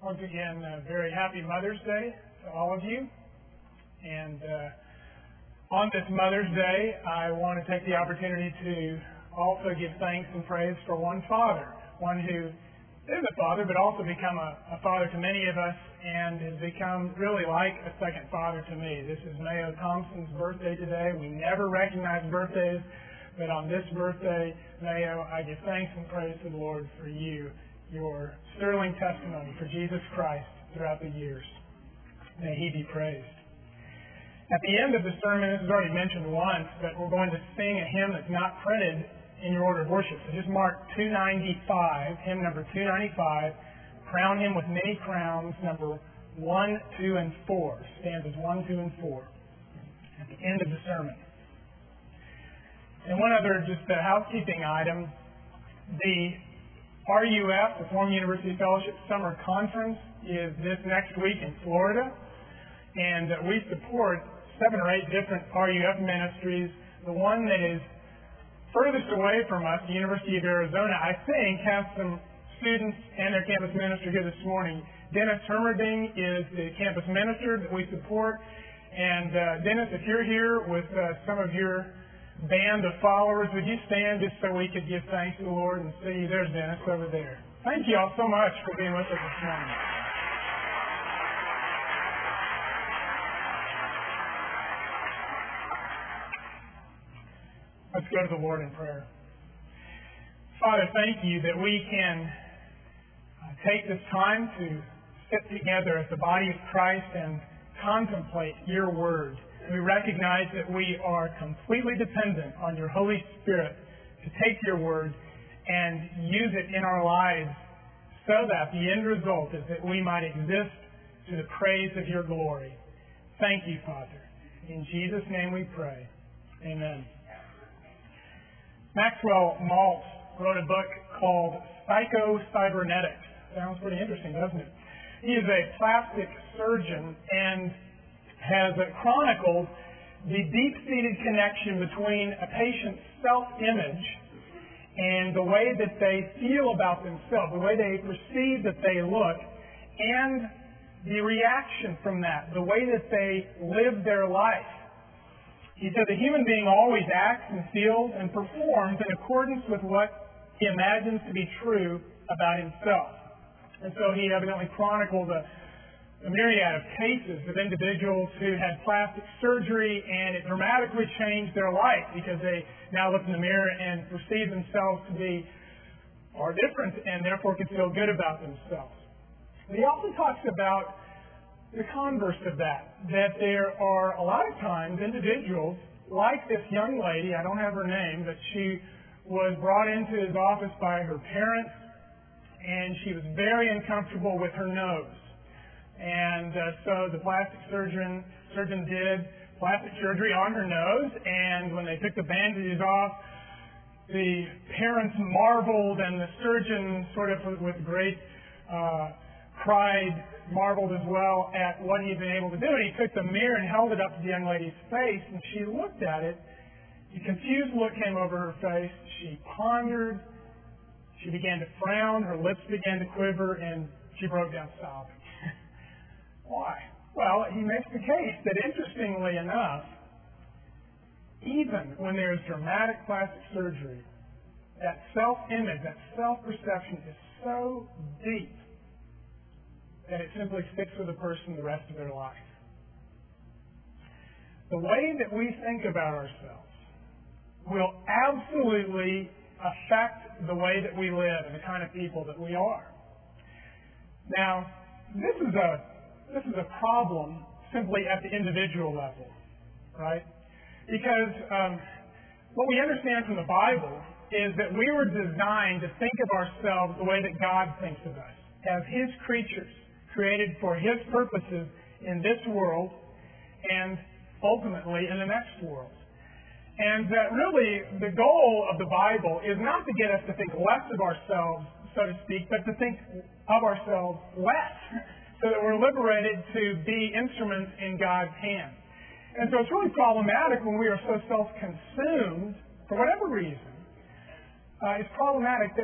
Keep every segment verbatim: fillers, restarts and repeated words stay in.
Once again, a very happy Mother's Day to all of you. And uh, on this Mother's Day, I want to take the opportunity to also give thanks and praise for one father, one who is a father, but also become a, a father to many of us and has become really like a second father to me. This is Mayo Thompson's birthday today. We never recognize birthdays, but on this birthday, Mayo, I give thanks and praise to the Lord for you, your sterling testimony for Jesus Christ throughout the years. May He be praised. At the end of the sermon, this is already mentioned once, but we're going to sing a hymn that's not printed in your order of worship. So just mark two ninety-five, hymn number two ninety-five, Crown Him with Many Crowns, number one, two, and four, stanzas one, two, and four, at the end of the sermon. And one other just a housekeeping item, the R U F, Reformed University Fellowship Summer Conference, is this next week in Florida, and we support seven or eight different R U F ministries. The one that is furthest away from us, the University of Arizona, I think, has some students and their campus minister here this morning. Dennis Hermerding is the campus minister that we support. And uh, Dennis, if you're here with uh, some of your band of followers, would you stand just so we could give thanks to the Lord and see? There's Dennis over there. Thank you all so much for being with us this morning. Let's go to the Lord in prayer. Father, thank you that we can uh, take this time to sit together as the body of Christ and contemplate your word. We recognize that we are completely dependent on your Holy Spirit to take your word and use it in our lives so that the end result is that we might exist to the praise of your glory. Thank you, Father. In Jesus' name we pray. Amen. Maxwell Maltz wrote a book called Psycho-Cybernetics. Sounds pretty interesting, doesn't it? He is a plastic surgeon and has chronicled the deep-seated connection between a patient's self-image and the way that they feel about themselves, the way they perceive that they look, and the reaction from that, the way that they live their life. He said the human being always acts and feels and performs in accordance with what he imagines to be true about himself. And so he evidently chronicled a a myriad of cases of individuals who had plastic surgery, and it dramatically changed their life because they now look in the mirror and perceive themselves to be far different and therefore can feel good about themselves. But he also talks about the converse of that, that there are a lot of times individuals like this young lady, I don't have her name, but she was brought into his office by her parents, and she was very uncomfortable with her nose. And uh, so the plastic surgeon surgeon did plastic surgery on her nose, and when they took the bandages off, the parents marveled, and the surgeon, sort of with great uh, pride, marveled as well at what he had been able to do. And he took the mirror and held it up to the young lady's face, and she looked at it. A confused look came over her face. She pondered. She began to frown. Her lips began to quiver, and she broke down sobbing. Why? Well, he makes the case that, interestingly enough, even when there is dramatic plastic surgery, that self-image, that self-perception is so deep that it simply sticks with a person the rest of their life. The way that we think about ourselves will absolutely affect the way that we live and the kind of people that we are. Now, this is a This is a problem simply at the individual level, right? Because um, what we understand from the Bible is that we were designed to think of ourselves the way that God thinks of us, as His creatures, created for His purposes in this world and ultimately in the next world. And that really the goal of the Bible is not to get us to think less of ourselves, so to speak, but to think of ourselves less, so that we're liberated to be instruments in God's hand. And so it's really problematic when we are so self-consumed, for whatever reason. Uh, it's problematic that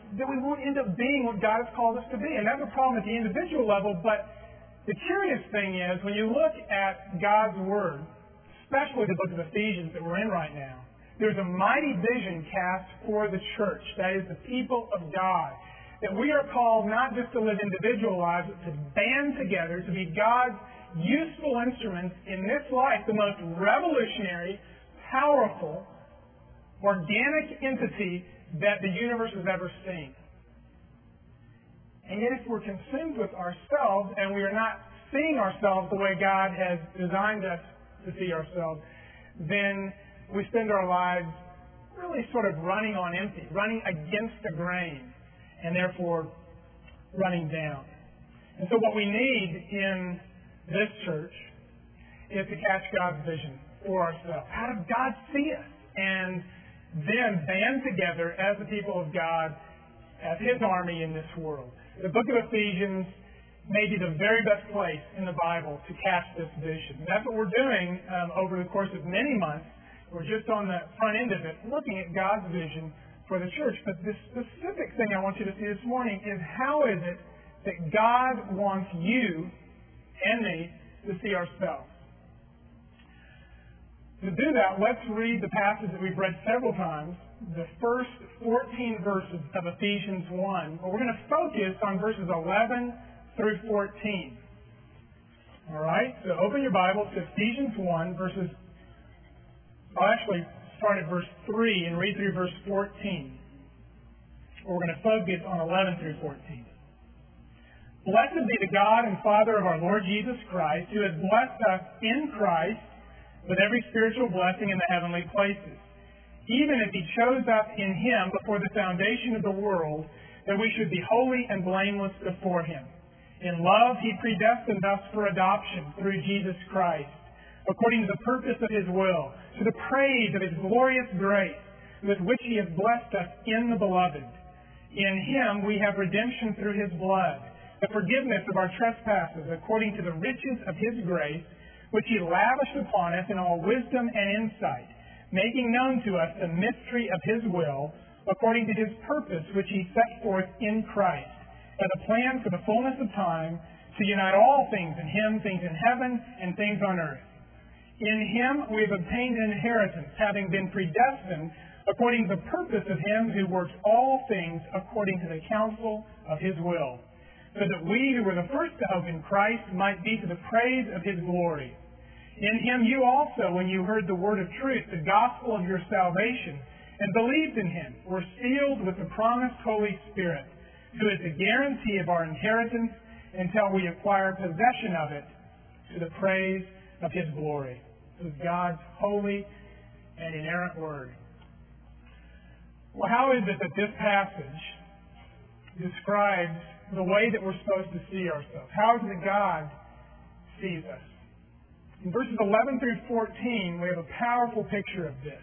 that we won't end up being what God has called us to be. And that's a problem at the individual level. But the curious thing is, when you look at God's Word, especially the book of Ephesians that we're in right now, there's a mighty vision cast for the church, that is the people of God, that we are called not just to live individual lives, but to band together, to be God's useful instruments in this life, the most revolutionary, powerful, organic entity that the universe has ever seen. And yet if we're consumed with ourselves and we are not seeing ourselves the way God has designed us to see ourselves, then we spend our lives really sort of running on empty, running against the grain, and therefore running down. And so what we need in this church is to catch God's vision for ourselves. How does God see us? And then band together as the people of God, as His army in this world. The book of Ephesians may be the very best place in the Bible to catch this vision. And that's what we're doing um, over the course of many months. We're just on the front end of it, looking at God's vision for the church. But the specific thing I want you to see this morning is, how is it that God wants you and me to see ourselves? To do that, let's read the passage that we've read several times, the first fourteen verses of Ephesians one. But we're going to focus on verses eleven through fourteen. All right? So open your Bible to Ephesians one, verses... I'll actually start at verse three and read through verse fourteen. We're going to focus on eleven through fourteen. Blessed be the God and Father of our Lord Jesus Christ, who has blessed us in Christ with every spiritual blessing in the heavenly places, even as He chose us in Him before the foundation of the world, that we should be holy and blameless before Him. In love He predestined us for adoption through Jesus Christ, according to the purpose of His will, to the praise of His glorious grace, with which He has blessed us in the Beloved. In Him we have redemption through His blood, the forgiveness of our trespasses, according to the riches of His grace, which He lavished upon us in all wisdom and insight, making known to us the mystery of His will, according to His purpose, which He set forth in Christ, as a plan for the fullness of time, to unite all things in Him, things in heaven and things on earth. In Him we have obtained an inheritance, having been predestined according to the purpose of Him who works all things according to the counsel of His will, so that we who were the first to hope in Christ might be to the praise of His glory. In Him you also, when you heard the word of truth, the gospel of your salvation, and believed in Him, were sealed with the promised Holy Spirit, who is the guarantee of our inheritance until we acquire possession of it, to the praise of His glory. This is God's holy and inerrant word. Well, how is it that this passage describes the way that we're supposed to see ourselves? How is it that God sees us? In verses eleven through fourteen, we have a powerful picture of this.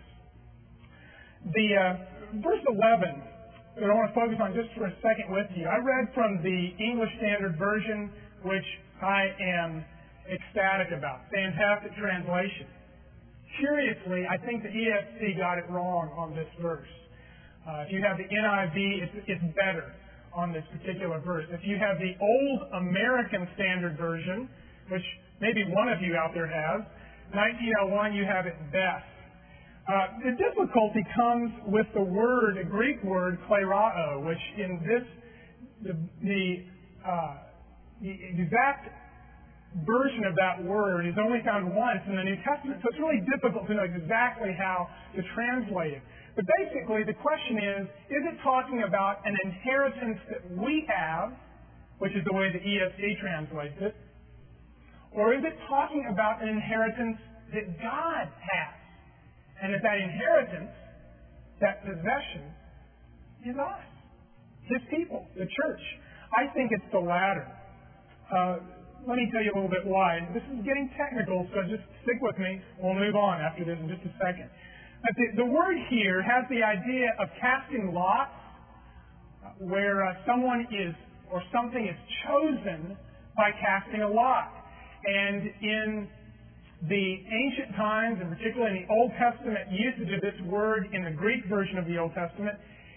The uh, verse eleven that I want to focus on just for a second with you. I read from the English Standard Version, which I am ecstatic about. Fantastic translation. Curiously, I think the E S V got it wrong on this verse. Uh, if you have the N I V, it's, it's better on this particular verse. If you have the Old American Standard Version, which maybe one of you out there has, nineteen oh one, you have it best. Uh, the difficulty comes with the word, the Greek word, klerao, which in this, the, the, uh, the exact version of that word is only found once in the New Testament, so it's really difficult to know exactly how to translate it. But basically, the question is, is it talking about an inheritance that we have, which is the way the E S V translates it, or is it talking about an inheritance that God has? And that that inheritance, that possession, is us, His people, the church. I think it's the latter. Uh, Let me tell you a little bit why. This is getting technical, so just stick with me. We'll move on after this in just a second. But the, the word here has the idea of casting lots, where uh, someone is or something is chosen by casting a lot. And in the ancient times, and particularly in the Old Testament usage of this word in the Greek version of the Old Testament,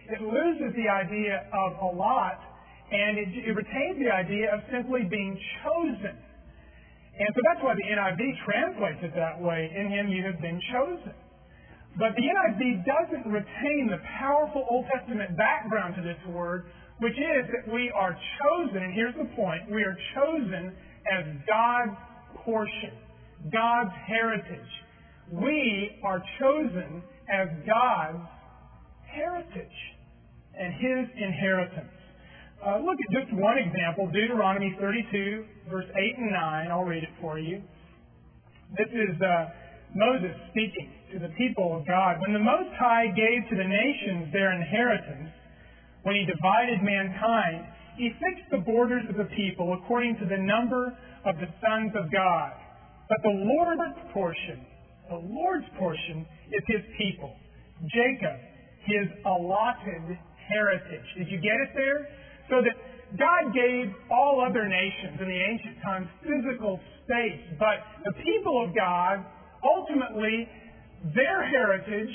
it loses the idea of a lot, and it, it retains the idea of simply being chosen. And so that's why the N I V translates it that way. In him you have been chosen. But the N I V doesn't retain the powerful Old Testament background to this word, which is that we are chosen, and here's the point, we are chosen as God's portion, God's heritage. We are chosen as God's heritage and His inheritance. Uh, look at just one example, Deuteronomy thirty-two, verse eight and nine. I'll read it for you. This is uh, Moses speaking to the people of God. When the Most High gave to the nations their inheritance, when He divided mankind, He fixed the borders of the people according to the number of the sons of God. But the Lord's portion, the Lord's portion is His people, Jacob, His allotted heritage. Did you get it there? So that God gave all other nations in the ancient times physical space, but the people of God, ultimately, their heritage,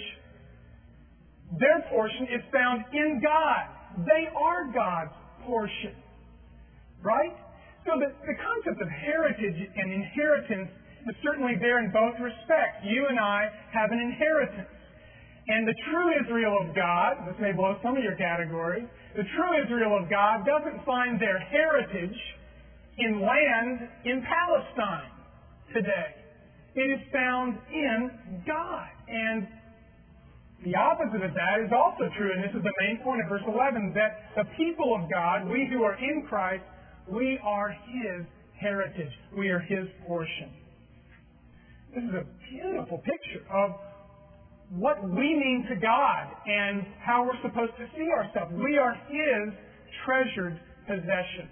their portion is found in God. They are God's portion. Right? So the, the concept of heritage and inheritance is certainly there in both respects. You and I have an inheritance. And the true Israel of God, this may blow some of your categories, the true Israel of God doesn't find their heritage in land in Palestine today. It is found in God. And the opposite of that is also true, and this is the main point of verse eleven, that the people of God, we who are in Christ, we are His heritage. We are His portion. This is a beautiful picture of what we mean to God and how we're supposed to see ourselves. We are His treasured possession.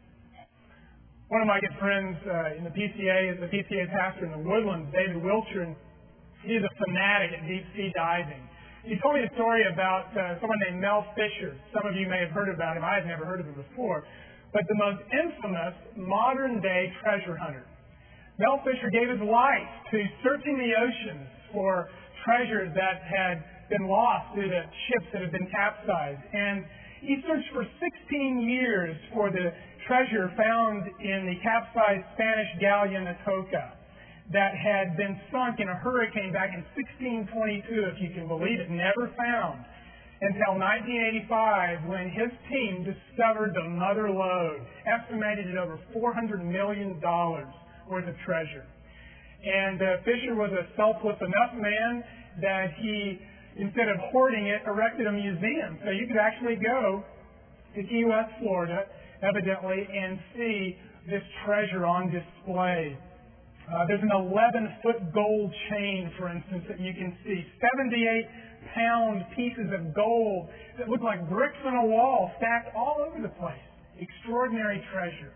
One of my good friends uh, in the P C A is the P C A pastor in the Woodlands, David Wiltshire, and he's a fanatic at deep sea diving. He told me a story about uh, someone named Mel Fisher. Some of you may have heard about him. I had never heard of him before. But the most infamous modern-day treasure hunter. Mel Fisher gave his life to searching the oceans for treasures that had been lost due to ships that had been capsized. And he searched for sixteen years for the treasure found in the capsized Spanish galleon Atocha that had been sunk in a hurricane back in sixteen twenty-two, if you can believe it, never found until nineteen eighty-five, when his team discovered the mother lode, estimated at over four hundred million dollars worth of treasure. And uh, Fisher was a selfless enough man that he, instead of hoarding it, erected a museum. So you could actually go to Key West, Florida, evidently, and see this treasure on display. Uh, there's an eleven-foot gold chain, for instance, that you can see. seventy-eight pound pieces of gold that look like bricks on a wall, stacked all over the place. Extraordinary treasure.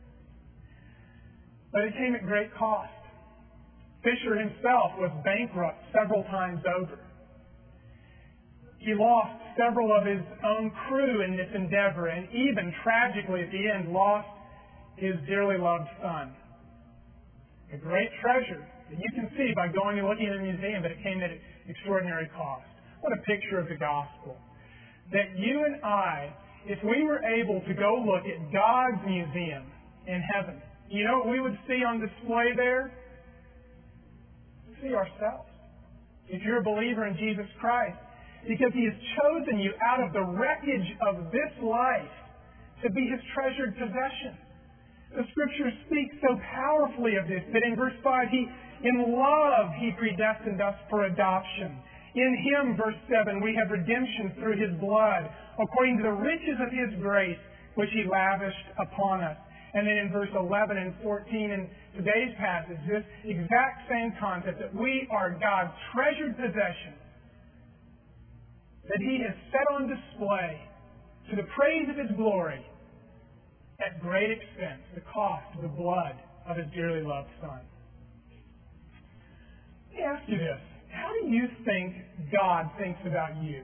But it came at great cost. Fisher himself was bankrupt several times over. He lost several of his own crew in this endeavor, and even tragically at the end lost his dearly loved son. A great treasure that you can see by going and looking at the museum, but it came at extraordinary cost. What a picture of the gospel. That you and I, if we were able to go look at God's museum in heaven, you know what we would see on display there? See ourselves. If you're a believer in Jesus Christ, because He has chosen you out of the wreckage of this life to be His treasured possession. The Scriptures speak so powerfully of this that in verse five, He, in love, He predestined us for adoption. In Him, verse seven, we have redemption through His blood, according to the riches of His grace, which He lavished upon us. And then in verse eleven and fourteen in today's passage, this exact same concept, that we are God's treasured possession, that He has set on display to the praise of His glory at great expense, the cost of the blood of His dearly loved Son. Let me ask you this. How do you think God thinks about you?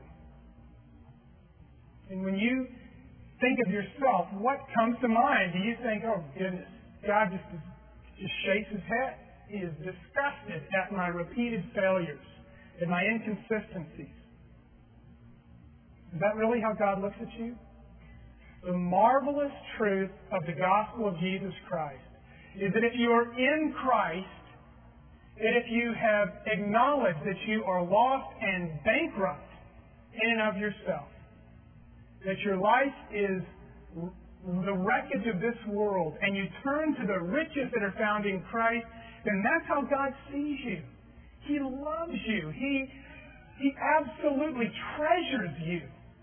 And when you think of yourself, what comes to mind? Do you think, oh goodness, God just, just shakes His head. He is disgusted at my repeated failures, at my inconsistencies. Is that really how God looks at you? The marvelous truth of the gospel of Jesus Christ is that if you are in Christ, that if you have acknowledged that you are lost and bankrupt in and of yourself, that your life is the wreckage of this world, and you turn to the riches that are found in Christ, then that's how God sees you. He loves you. He, he absolutely treasures you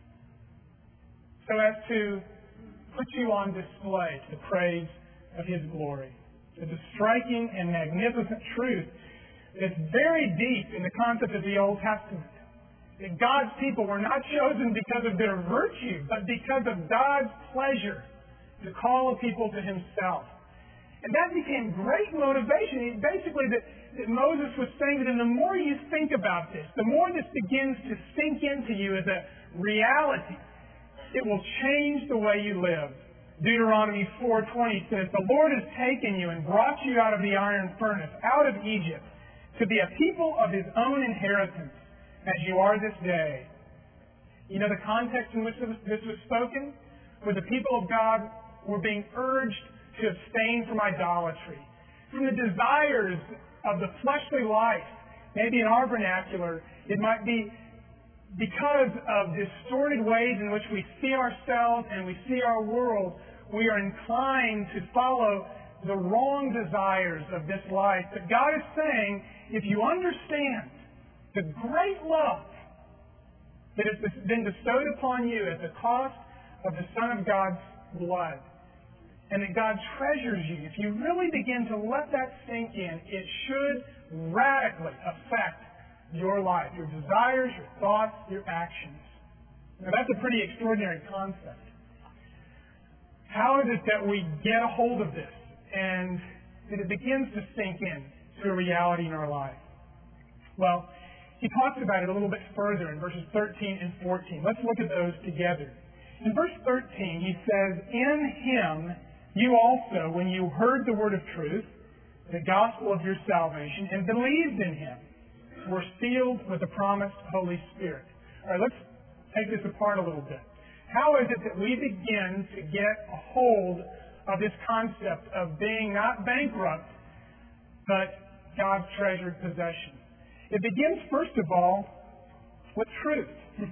so as to put you on display to the praise of His glory. It's a striking and magnificent truth that's very deep in the concept of the Old Testament. That God's people were not chosen because of their virtue, but because of God's pleasure to call a people to Himself. And that became great motivation. Basically, that, that Moses was saying that the more you think about this, the more this begins to sink into you as a reality, it will change the way you live. Deuteronomy four twenty says, "The Lord has taken you and brought you out of the iron furnace, out of Egypt, to be a people of His own inheritance, as you are this day." You know the context in which this was spoken? Where the people of God were being urged to abstain from idolatry, from the desires of the fleshly life. Maybe in our vernacular, it might be because of distorted ways in which we see ourselves and we see our world, we are inclined to follow the wrong desires of this life. But God is saying, if you understand the great love that has been bestowed upon you at the cost of the Son of God's blood, and that God treasures you, if you really begin to let that sink in, it should radically affect your life, your desires, your thoughts, your actions. Now that's a pretty extraordinary concept. How is it that we get a hold of this and that it begins to sink in to a reality in our life? Well, he talks about it a little bit further in verses thirteen and fourteen. Let's look at those together. In verse thirteen, he says, "In Him you also, when you heard the word of truth, the gospel of your salvation, and believed in Him, were sealed with the promised Holy Spirit." All right, let's take this apart a little bit. How is it that we begin to get a hold of this concept of being not bankrupt, but God's treasured possession? It begins, first of all, with truth.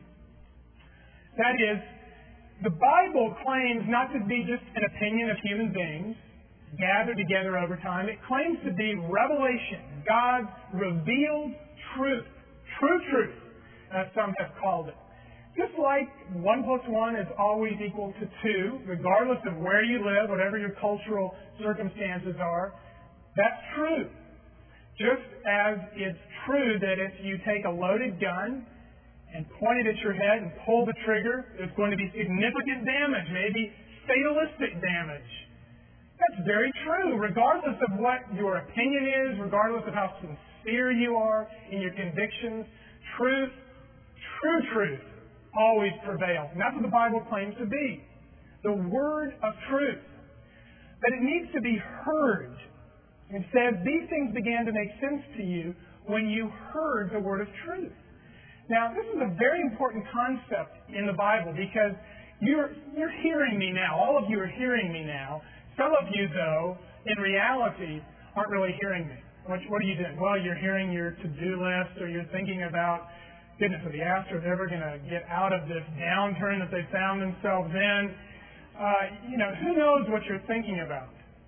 That is, the Bible claims not to be just an opinion of human beings gathered together over time. It claims to be revelation, God's revealed truth, true truth, as some have called it. Just like one plus one is always equal to two, regardless of where you live, whatever your cultural circumstances are, that's true. Just as it's true that if you take a loaded gun and point it at your head and pull the trigger, there's going to be significant damage, maybe fatalistic damage. That's very true, regardless of what your opinion is, regardless of how sincere you are in your convictions. Truth, true truth, always prevails. And that's what the Bible claims to be. The word of truth. But it needs to be heard. It says, these things began to make sense to you when you heard the word of truth. Now, this is a very important concept in the Bible because you're, you're hearing me now. All of you are hearing me now. Some of you, though, in reality, aren't really hearing me. What, what are you doing? Well, you're hearing your to-do list, or you're thinking about, goodness, are the Astros ever going to get out of this downturn that they found themselves in? Uh, you know, who knows what you're thinking about?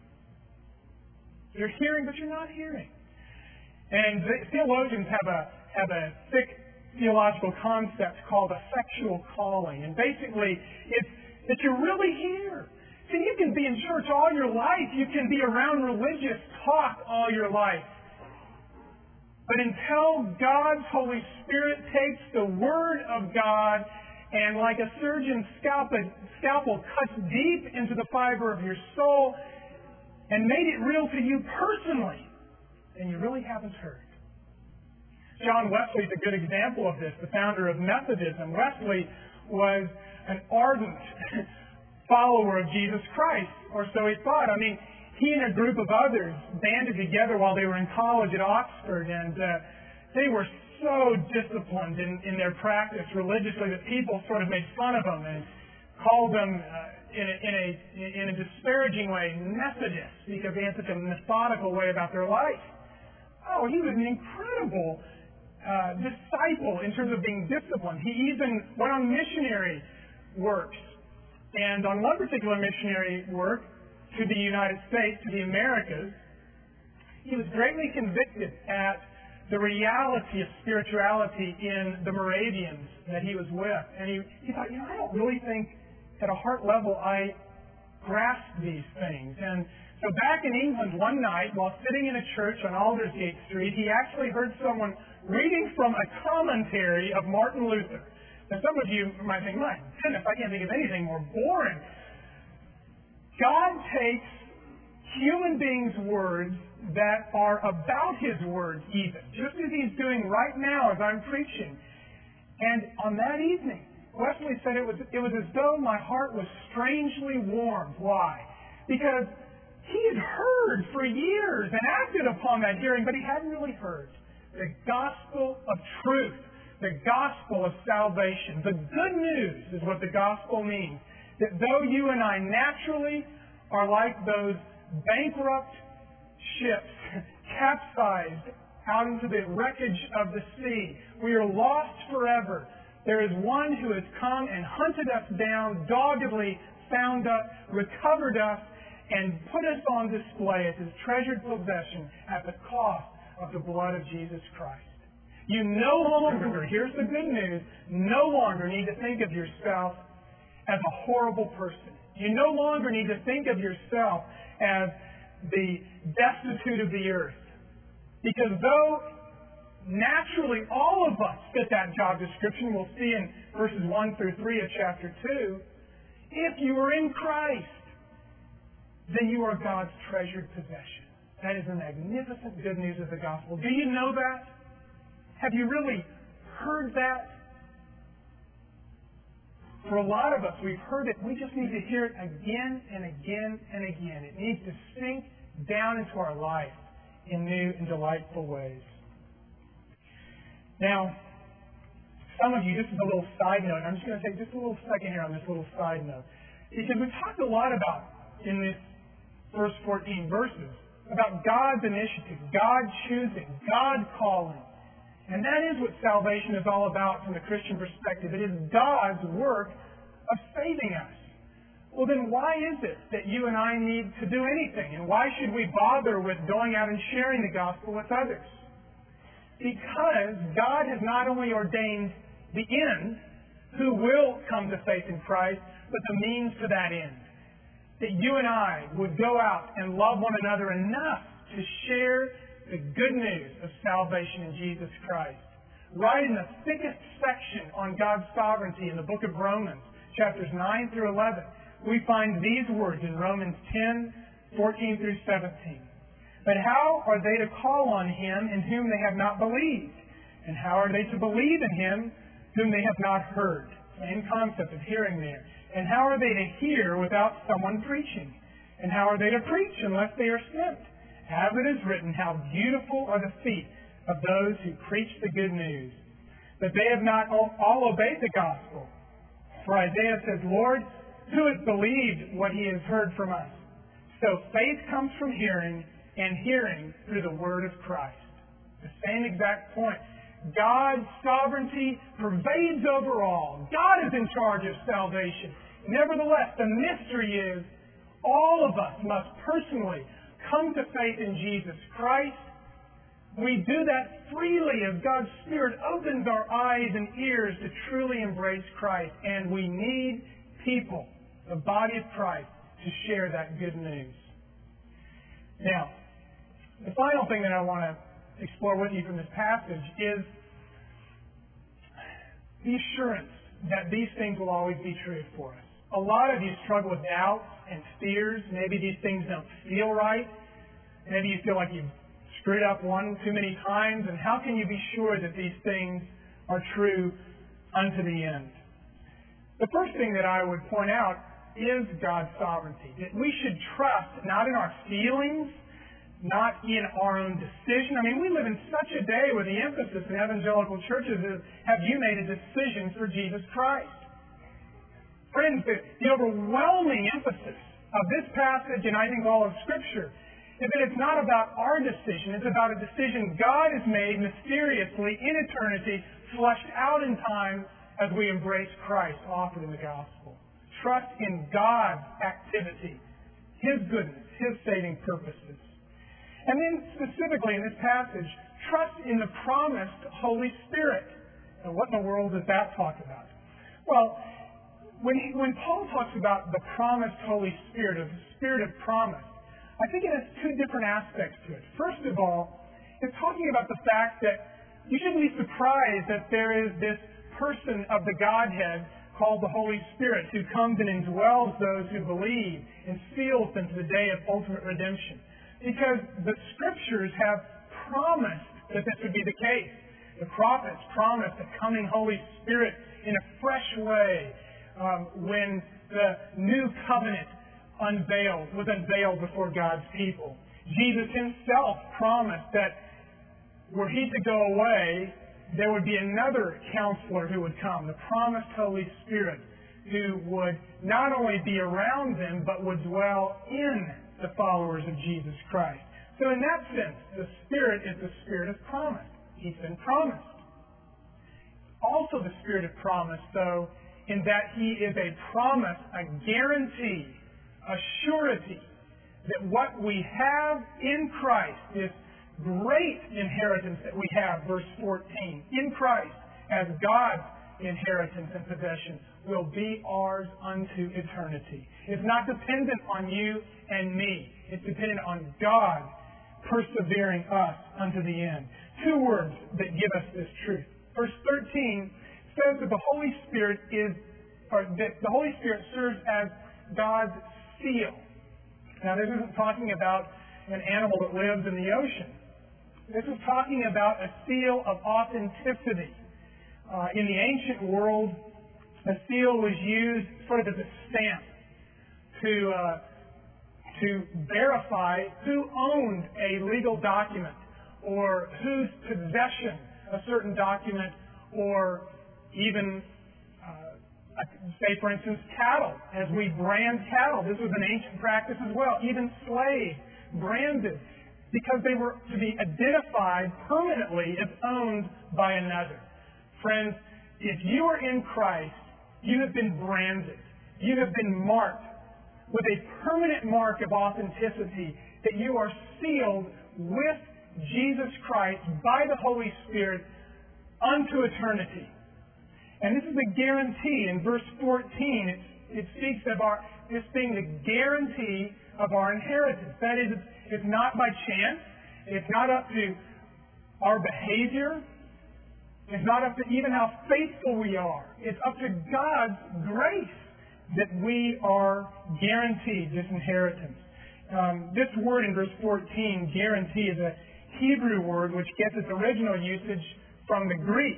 You're hearing, but you're not hearing. And the, theologians have a have a thick theological concept called effectual calling. And basically, it's that you're really here. See, you can be in church all your life. You can be around religious talk all your life. But until God's Holy Spirit takes the Word of God and like a surgeon's scalpel, scalpel cuts deep into the fiber of your soul and made it real to you personally, then you really haven't heard. John Wesley is a good example of this, the founder of Methodism. Wesley was an ardent follower of Jesus Christ, or so he thought. I mean, he and a group of others banded together while they were in college at Oxford, and uh, they were so disciplined in, in their practice religiously that people sort of made fun of them and called them uh, in, a, in, a, in a disparaging way Methodists because they had such a methodical way about their life. Oh, he was an incredible uh, disciple in terms of being disciplined. He even went on missionary works. And on one particular missionary work to the United States, to the Americas, he was greatly convicted at the reality of spirituality in the Moravians that he was with. And he, he thought, you know, I don't really think at a heart level I grasp these things. And so back in England one night, while sitting in a church on Aldersgate Street, he actually heard someone reading from a commentary of Martin Luther. Now, some of you might think, my goodness, I can't think of anything more boring. God takes human beings' words that are about His words even, just as He's doing right now as I'm preaching. And on that evening, Wesley said it was, it was as though my heart was strangely warmed. Why? Because he had heard for years and acted upon that hearing, but he hadn't really heard the gospel of truth. The gospel of salvation. The good news is what the gospel means. That though you and I naturally are like those bankrupt ships capsized out into the wreckage of the sea, we are lost forever. There is one who has come and hunted us down, doggedly found us, recovered us, and put us on display as His treasured possession at the cost of the blood of Jesus Christ. You no longer, here's the good news, no longer need to think of yourself as a horrible person. You no longer need to think of yourself as the destitute of the earth. Because though naturally all of us fit that job description, we'll see in verses one through three of chapter two, if you are in Christ, then you are God's treasured possession. That is the magnificent good news of the gospel. Do you know that? Have you really heard that? For a lot of us, we've heard it. We just need to hear it again and again and again. It needs to sink down into our life in new and delightful ways. Now, some of you, this is a little side note. I'm just going to take just a little second here on this little side note. Because we've talked a lot about, in this first fourteen verses, about God's initiative, God choosing, God calling. And that is what salvation is all about from the Christian perspective. It is God's work of saving us. Well, then why is it that you and I need to do anything? And why should we bother with going out and sharing the gospel with others? Because God has not only ordained the end, who will come to faith in Christ, but the means to that end. That you and I would go out and love one another enough to share the good news of salvation in Jesus Christ. Right in the thickest section on God's sovereignty in the book of Romans, chapters nine through eleven, we find these words in Romans ten, fourteen through seventeen. But how are they to call on Him in whom they have not believed? And how are they to believe in Him whom they have not heard? Same concept of hearing there. And how are they to hear without someone preaching? And how are they to preach unless they are sent? As it is written, how beautiful are the feet of those who preach the good news. But they have not all, all obeyed the gospel. For Isaiah says, Lord, who has believed what he has heard from us? So faith comes from hearing, and hearing through the word of Christ. The same exact point. God's sovereignty pervades over all. God is in charge of salvation. Nevertheless, the mystery is all of us must personally come to faith in Jesus Christ. We do that freely as God's Spirit opens our eyes and ears to truly embrace Christ. And we need people, the body of Christ, to share that good news. Now, the final thing that I want to explore with you from this passage is the assurance that these things will always be true for us. A lot of you struggle with doubts and fears. Maybe these things don't feel right. Maybe you feel like you've screwed up one too many times. And how can you be sure that these things are true unto the end? The first thing that I would point out is God's sovereignty. That we should trust not in our feelings, not in our own decision. I mean, we live in such a day where the emphasis in evangelical churches is, have you made a decision for Jesus Christ? Friends, the, the overwhelming emphasis of this passage, and I think all of Scripture, is that it's not about our decision. It's about a decision God has made mysteriously in eternity, flushed out in time as we embrace Christ offered in the gospel. Trust in God's activity, His goodness, His saving purposes. And then specifically in this passage, trust in the promised Holy Spirit. And what in the world does that talk about? Well, when, he, when Paul talks about the promised Holy Spirit, or the Spirit of promise, I think it has two different aspects to it. First of all, it's talking about the fact that you shouldn't be surprised that there is this person of the Godhead called the Holy Spirit who comes and indwells those who believe and seals them to the day of ultimate redemption. Because the Scriptures have promised that this would be the case. The prophets promised a coming Holy Spirit in a fresh way um, when the new covenant unveiled, was unveiled before God's people. Jesus Himself promised that were He to go away, there would be another counselor who would come, the promised Holy Spirit, who would not only be around them, but would dwell in the followers of Jesus Christ. So in that sense, the Spirit is the Spirit of promise. He's been promised. Also the Spirit of promise, though, in that He is a promise, a guarantee, a surety that what we have in Christ, this great inheritance that we have, verse fourteen, in Christ as God's inheritance and possession, will be ours unto eternity. It's not dependent on you and me. It's dependent on God persevering us unto the end. Two words that give us this truth. Verse thirteen says that the Holy Spirit is, or that the Holy Spirit serves as God's seal. Now, this isn't talking about an animal that lives in the ocean. This is talking about a seal of authenticity. Uh, in the ancient world, a seal was used sort of as a stamp to uh, to verify who owned a legal document or whose possession a certain document, or even, uh, say, for instance, cattle. As we brand cattle, this was an ancient practice as well. Even slaves branded because they were to be identified permanently as owned by another. Friends, if you are in Christ, you have been branded. You have been marked with a permanent mark of authenticity that you are sealed with Jesus Christ by the Holy Spirit unto eternity. And this is a guarantee. In verse fourteen, it, it speaks of our this being the guarantee of our inheritance. That is, it's, it's not by chance. It's not up to our behavior. It's not up to even how faithful we are. It's up to God's grace that we are guaranteed this inheritance. Um, this word in verse fourteen, guarantee, is a Hebrew word which gets its original usage from the Greek.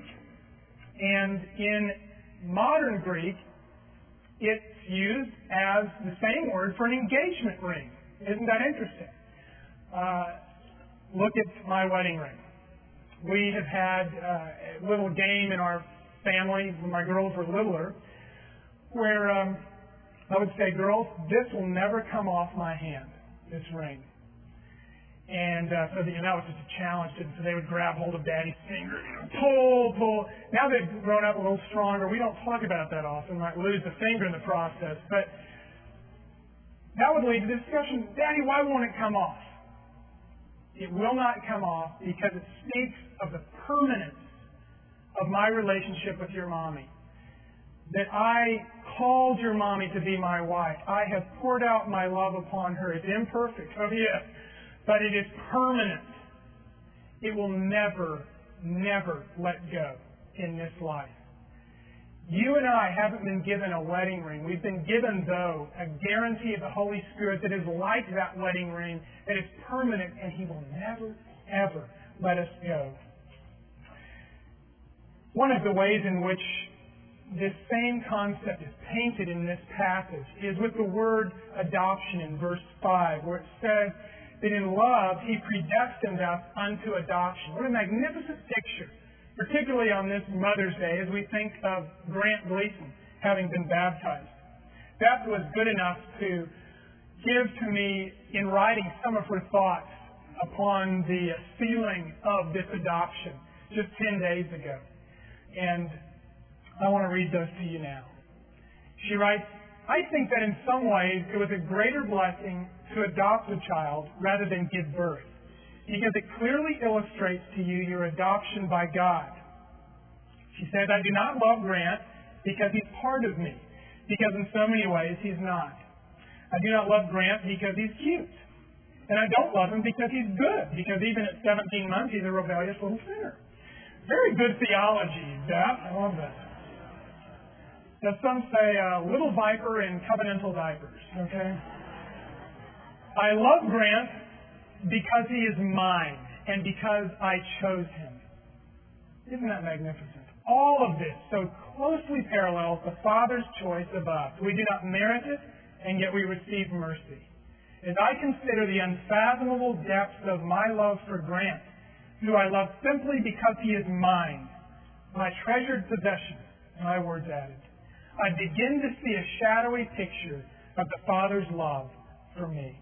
And in modern Greek, it's used as the same word for an engagement ring. Isn't that interesting? Uh, look at my wedding ring. We have had uh, a little game in our family when my girls were littler where um, I would say, girls, this will never come off my hand, this ring. And uh, so, the, you know, that was just a challenge to them. So they would grab hold of Daddy's finger, you know, pull, pull. Now they've grown up a little stronger. We don't talk about that often. Might lose the finger in the process. But that would lead to discussion. Daddy, why won't it come off? It will not come off because it speaks of the permanence of my relationship with your mommy. That I called your mommy to be my wife. I have poured out my love upon her. It's imperfect, oh yes, but it is permanent. It will never, never let go in this life. You and I haven't been given a wedding ring. We've been given, though, a guarantee of the Holy Spirit that is like that wedding ring, that is permanent, and He will never, ever let us go. One of the ways in which this same concept is painted in this passage is with the word adoption in verse five, where it says that in love He predestined us unto adoption. What a magnificent picture, particularly on this Mother's Day as we think of Grant Gleason having been baptized. Beth was good enough to give to me in writing some of her thoughts upon the sealing of this adoption just ten days ago. And I want to read those to you now. She writes, I think that in some ways it was a greater blessing to adopt a child rather than give birth, because it clearly illustrates to you your adoption by God. She says, I do not love Grant because he's part of me, because in so many ways he's not. I do not love Grant because he's cute. And I don't love him because he's good, because even at seventeen months he's a rebellious little sinner. Very good theology, Beth. I love that. As some say, uh, little viper in covenantal diapers, okay? I love Grant because he is mine and because I chose him. Isn't that magnificent? All of this so closely parallels the Father's choice of us. We do not merit it, and yet we receive mercy. As I consider the unfathomable depths of my love for Grant, who I love simply because he is mine, my treasured possession, my words added, I begin to see a shadowy picture of the Father's love for me.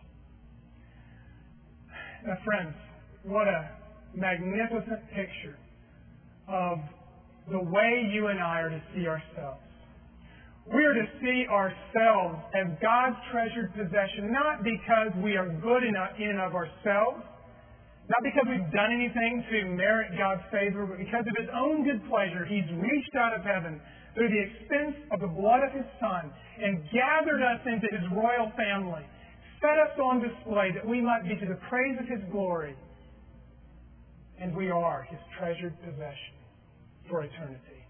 Now, friends, what a magnificent picture of the way you and I are to see ourselves. We are to see ourselves as God's treasured possession, not because we are good enough in and of ourselves, not because we've done anything to merit God's favor, but because of His own good pleasure, He's reached out of heaven through the expense of the blood of His Son and gathered us into His royal family, set us on display that we might be to the praise of His glory. And we are His treasured possession for eternity.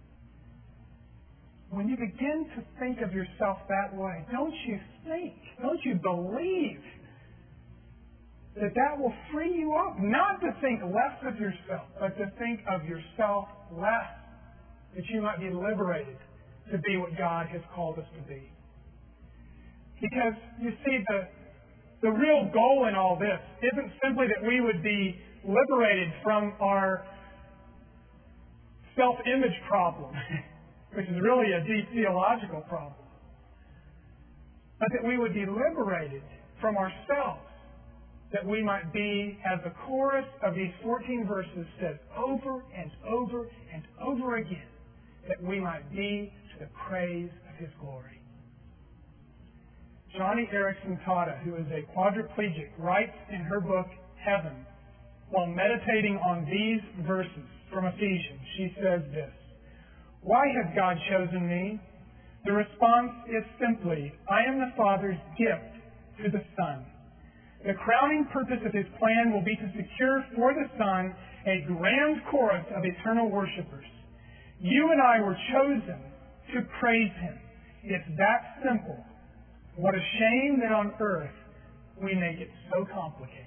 When you begin to think of yourself that way, don't you think, don't you believe that that will free you up, not to think less of yourself, but to think of yourself less, that you might be liberated to be what God has called us to be. Because, you see, the, the real goal in all this isn't simply that we would be liberated from our self-image problem, which is really a deep theological problem, but that we would be liberated from ourselves, that we might be, as the chorus of these fourteen verses says over and over and over again, that we might be to the praise of His glory. Johnny Erickson Tata, who is a quadriplegic, writes in her book, Heaven, while meditating on these verses from Ephesians, she says this, why has God chosen me? The response is simply, I am the Father's gift to the Son. The crowning purpose of His plan will be to secure for the Son a grand chorus of eternal worshipers. You and I were chosen to praise Him. It's that simple. What a shame that on earth we make it so complicated.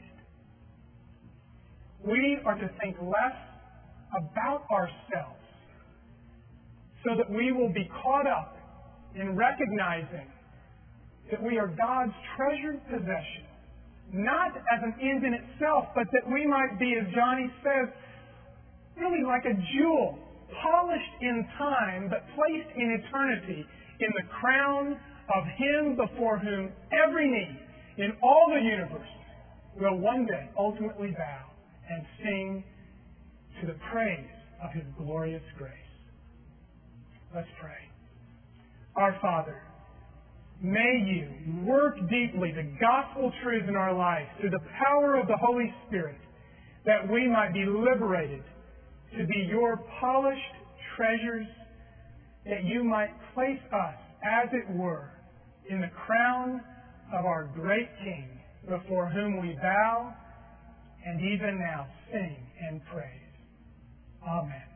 We are to think less about ourselves so that we will be caught up in recognizing that we are God's treasured possession, not as an end in itself, but that we might be, as Johnny says, really like a jewel, polished in time, but placed in eternity, in the crown of Him before whom every knee in all the universe will one day ultimately bow and sing to the praise of His glorious grace. Let's pray. Our Father, may You work deeply the gospel truths in our lives through the power of the Holy Spirit, that we might be liberated to be Your polished treasures, that You might place us, as it were, in the crown of our great King, before whom we bow and even now sing and praise. Amen.